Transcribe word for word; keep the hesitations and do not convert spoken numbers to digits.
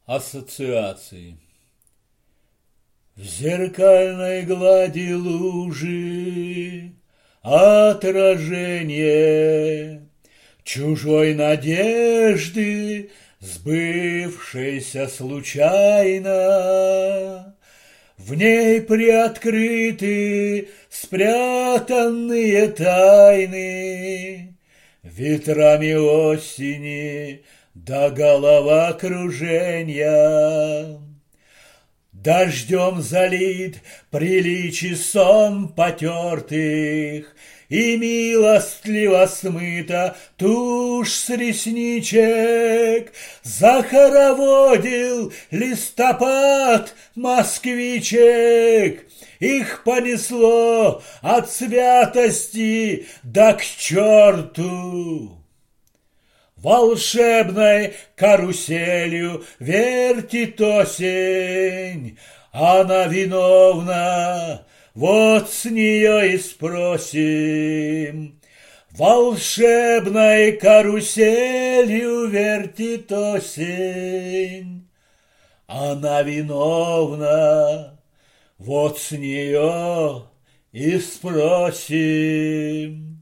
Ассоциации. В зеркальной глади лужи отражение чужой надежды, сбывшейся случайно. В ней приоткрыты спрятанные тайны, ветрами осени до головокружения. Дождем залит приличий сон потертых, и милостливо смыта тушь с ресничек. Захороводил листопад москвичек, их понесло от святости да к черту. Волшебной каруселью вертит осень, она виновна, вот с нее и спросим. Волшебной каруселью вертит осень, она виновна, вот с нее и спросим.